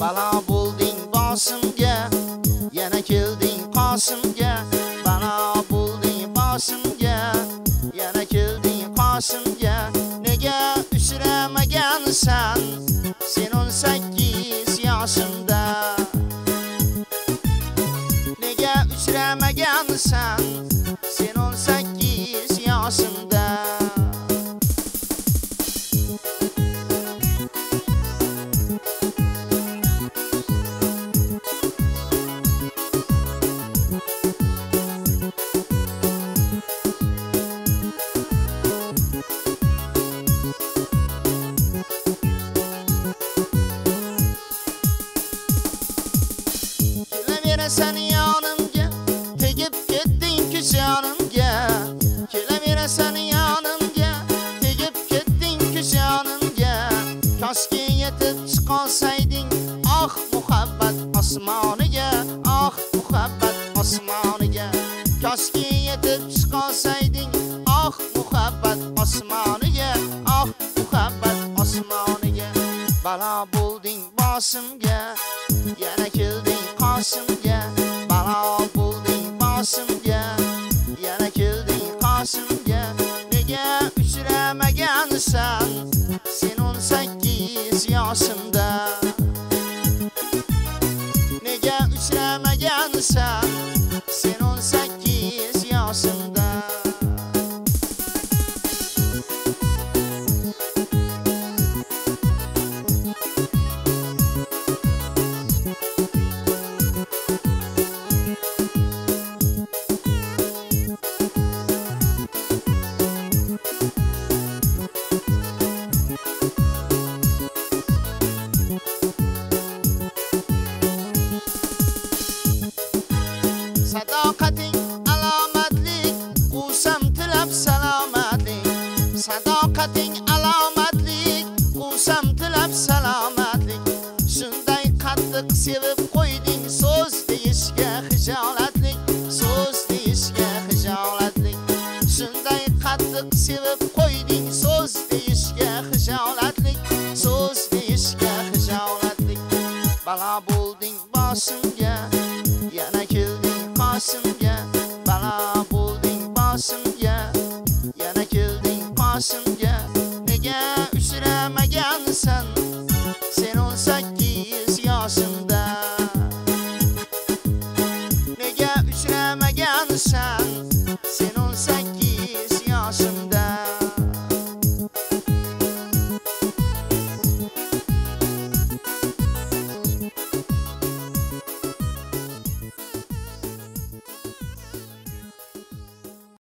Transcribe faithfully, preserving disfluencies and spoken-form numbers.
balo bo'lding boshimga, yana kelding qoshimga. Balo bo'lding boshimga, yana kelding qoshimga. Nega uchramagansan sen o'n sakkiz yoshimda? Nega uchramagansan sen o'n sakkiz yoshimda? Sen yanımga, tegib ketding jonimga. Kelaverasan yanımga, tegib ketding jonimga. Koshki yetib chiqolsayding, ah muhabbat osmoniga, ah muhabbat osmoniga. Koshki yetib chiqolsayding, ah muhabbat osmoniga, ah muhabbat osmoniga. Balo bo'lding boshimga, yana kelding qoshimga. Balo bo'lding boshimga, yana kelding qoshimga. Nega uchramagansan sen o'n sakkiz yoshimda? Nega uchramagansan sen o'n sakkiz yoshimda? Sadoqating alomatlik, qusam tilab salomatlik. Sadoqating alomatlik, qusam tilab salomatlik. Shunday qattiq sevib qo'yding, so'z deyishga hijolatlik, so'z deyishga hijolatlik. Shunday qattiq sevib qo'yding, so'z deyishga hijolatlik.